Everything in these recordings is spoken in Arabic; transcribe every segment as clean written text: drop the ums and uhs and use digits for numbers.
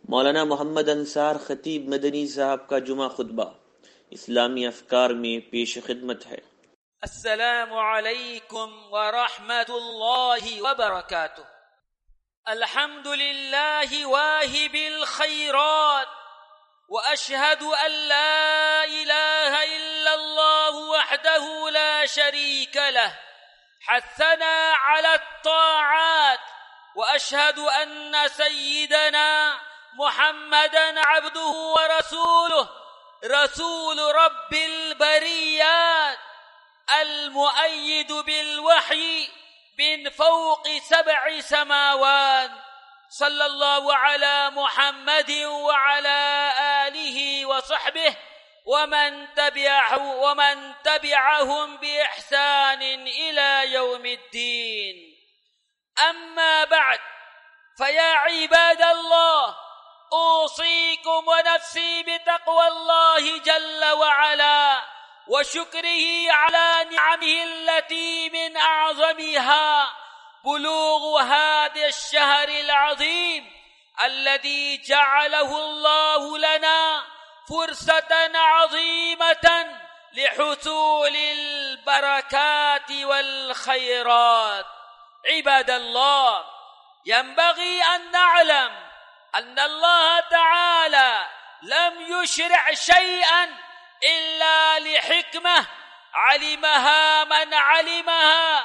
मौलाना मोहम्मद अंसार खतीब मदनी साहब का जुमा खुतबा इस्लामी अफकार में पेश खिदमत है। अस्सलामु अलैकुम व रहमतुल्लाहि व बरकातुह। अल्हम्दुलिल्लाहि वाहिबिल खैरात व अशहदु अन ला इलाहा इल्लल्लाहु वहदहु ला शरीका लह हस्सना अला त्ताआत व अशहदु अन्न सय्यिदना मुहम्मदन अब्दुहु व रसूलुहु रसूल रब्बिल बरियात المؤيد بالوحي من فوق 7 سماوات صلى الله على محمد وعلى آله وصحبه ومن تبعهم بإحسان إلى يوم الدين. أما بعد، فيا عباد الله، أوصيكم ونفسي بتقوى الله جل وعلا وشكره على نعمه التي من أعظمها بلوغ هذا الشهر العظيم الذي جعله الله لنا فرصة عظيمة لحصول البركات والخيرات. عباد الله، ينبغي أن نعلم أن الله تعالى لم يشرع شيئا إلا لحكمة علمها من علمها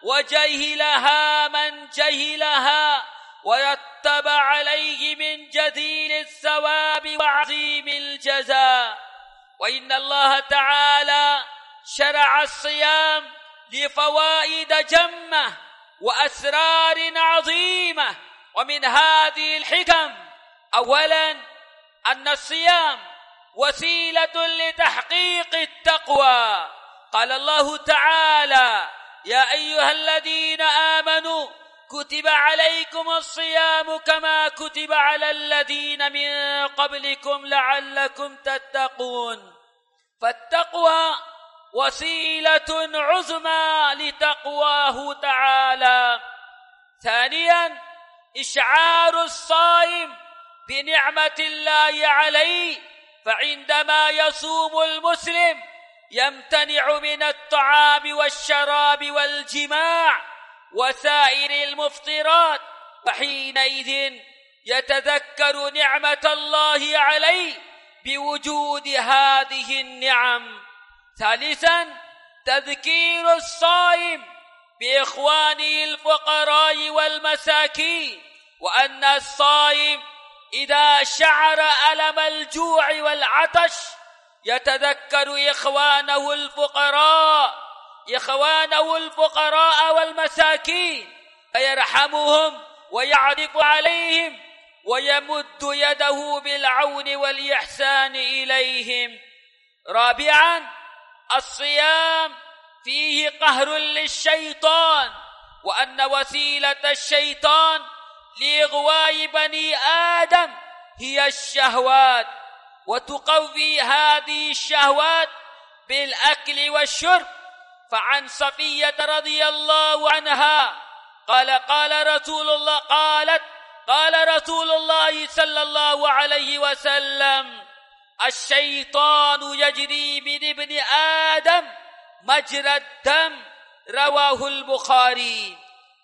وجهلها من جهلها ويتبع عليه من جزيل الثواب وعظيم الجزاء. وإن الله تعالى شرع الصيام لفوائد جمة وأسرار عظيمة، ومن هذه الحكم أولا أن الصيام وسيلة لتحقيق التقوى. قال الله تعالى: يا أيها الذين آمنوا كتب عليكم الصيام كما كتب على الذين من قبلكم لعلكم تتقون. فالتقوى وسيلة عظمى لتقواه تعالى. ثانيا، إشعار الصائم بنعمة الله عليه، فعندما يصوم المسلم يمتنع من الطعام والشراب والجماع وسائر المفطرات، وحينئذ يتذكر نعمة الله عليه بوجود هذه النعم. ثالثا، تذكير الصائم بإخوانه الفقراء والمساكين، وأن الصائم إذا شعر ألم الجوع والعطش يتذكر إخوانه الفقراء والمساكين فيرحمهم ويعرف عليهم ويمد يده بالعون والإحسان إليهم. رابعا، الصيام فيه قهر للشيطان، وأن وسيلة الشيطان لإغواء بني آدم هي الشهوات، وتقوي هذه الشهوات بالأكل والشرب. فعن صفية رضي الله عنها قال رسول الله صلى الله عليه وسلم: الشيطان يجري من ابن آدم مجرى الدم. رواه البخاري.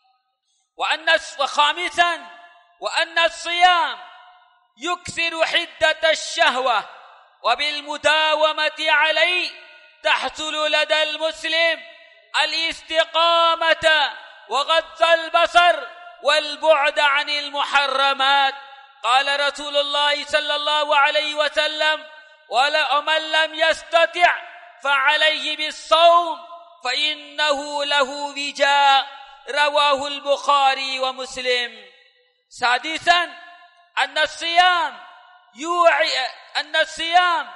وخامسا، وأن الصيام يكثر حدة الشهوة، وبالمداومة عليه تحصل لدى المسلم الاستقامة وغض البصر والبعد عن المحرمات. قال رسول الله صلى الله عليه وسلم: ومن لم يستطع فعليه بالصوم فإنه له وجاء. رواه البخاري ومسلم. سادسا، أن الصيام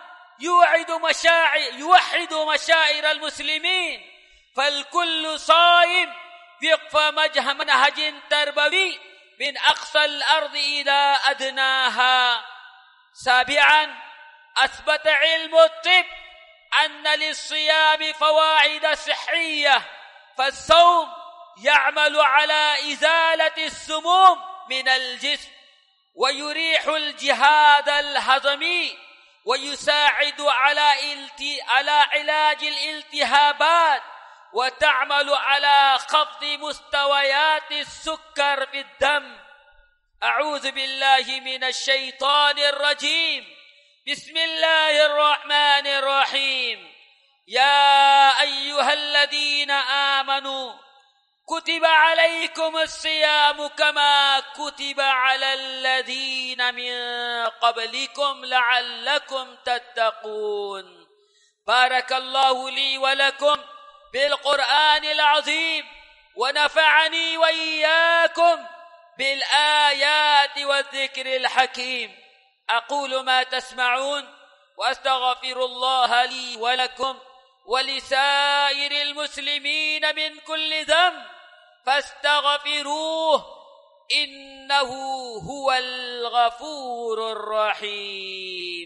يوحد مشاعر المسلمين، فالكل صائم وفق منهج تربوي من أقصى الأرض إلى أدناها. سابعا، أثبت علم الطب أن للصيام فوائد صحية، فالصوم يعمل على إزالة السموم من الجسم، ويريح الجهاد الهضمي ويساعد على علاج الالتهابات وتعمل على خفض مستويات السكر في الدم. أعوذ بالله من الشيطان الرجيم. بسم الله الرحمن الرحيم. يا أيها الذين آمنوا كتب عليكم الصيام كما كتب على الذين من قبلكم لعلكم تتقون. بارك الله لي ولكم بالقرآن العظيم ونفعني وإياكم بالآيات والذكر الحكيم. أقول ما تسمعون وأستغفر الله لي ولكم ولسائر المسلمين من كل ذنب فاستغفروه إنه هو الغفور الرحيم.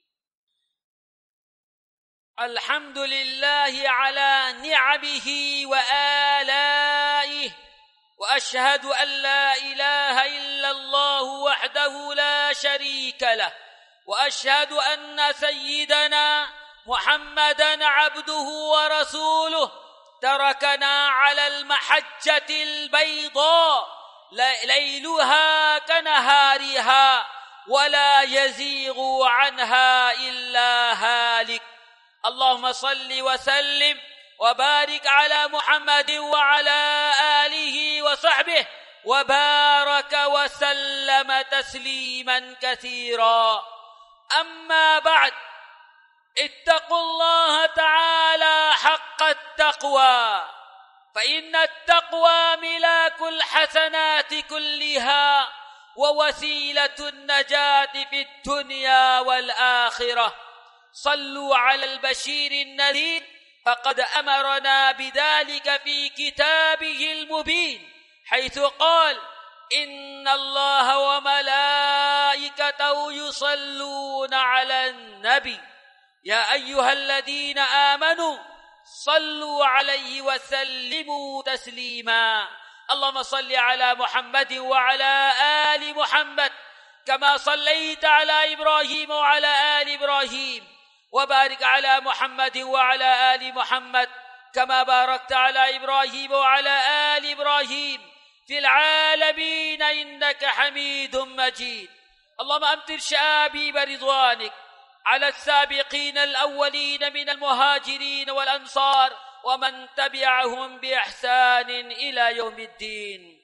الحمد لله على نعمه وآلائه، وأشهد أن لا إله إلا الله وحده لا شريك له، وأشهد أن سيدنا محمدًا عبده ورسوله تركنا على المحجة البيضاء ليلها كنهارها ولا يزيغ عنها إلا هالك. اللهم صل وسلم وبارك على محمد وعلى آله وصحبه وبارك وسلم تسليما كثيرا. أما بعد، اتقوا الله تعالى حق التقوى، فإن التقوى ملاك الحسنات كلها ووسيلة النجاة في الدنيا والآخرة. صلوا على البشير النذير فقد أمرنا بذلك في كتابه المبين، حيث قال: إن الله وملائكته يصلون على النبي يا أيها الذين آمنوا صلوا عليه وسلموا تسليما. اللهم صل على محمد وعلى آل محمد كما صليت على إبراهيم وعلى آل إبراهيم، وبارك على محمد وعلى آل محمد كما باركت على إبراهيم وعلى آل إبراهيم في العالمين إنك حميد مجيد. اللهم أمطر شآبيب رضوانك على السابقين الأولين من المهاجرين والأنصار ومن تبعهم بإحسان إلى يوم الدين.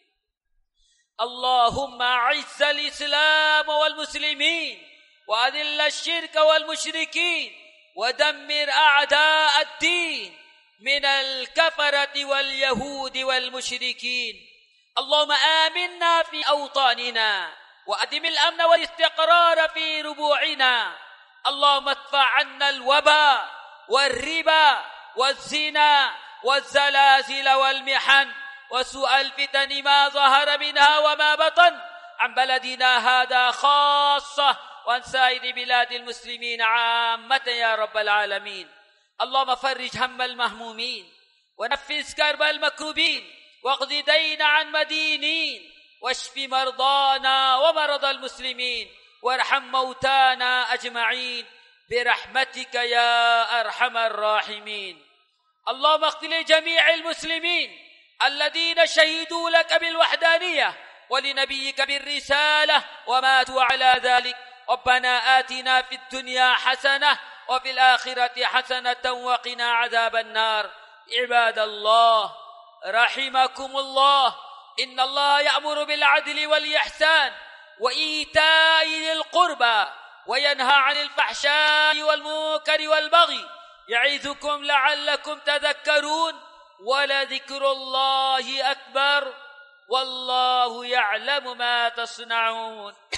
اللهم أعز الإسلام والمسلمين وأذل الشرك والمشركين ودمر أعداء الدين من الكفرة واليهود والمشركين. اللهم آمنا في أوطاننا وأدم الأمن والاستقرار في ربوعنا. اللهم ادفع عنا الوباء والربا والزنا والزلازل والمحن وسوء الفتن ما ظهر منها وما بطن عن بلدنا هذا خاصة وعن سائر بلاد المسلمين عامة يا رب العالمين. اللهم فرج هم المهمومين ونفس كرب المكروبين واقض دين عن مدينين واشف مرضانا ومرضى المسلمين وارحم موتانا أجمعين برحمتك يا أرحم الراحمين. اللهم اغفر لجميع المسلمين الذين شهدوا لك بالوحدانية ولنبيك بالرسالة وماتوا على ذلك. ربنا آتنا في الدنيا حسنة وفي الآخرة حسنة وقنا عذاب النار. عباد الله رحمكم الله، إن الله يأمر بالعدل والإحسان وإيتاء ذي القربى وينهى عن الفحشاء والمنكر والبغي يعظكم لعلكم تذكرون. ولذكر الله أكبر والله يعلم ما تصنعون.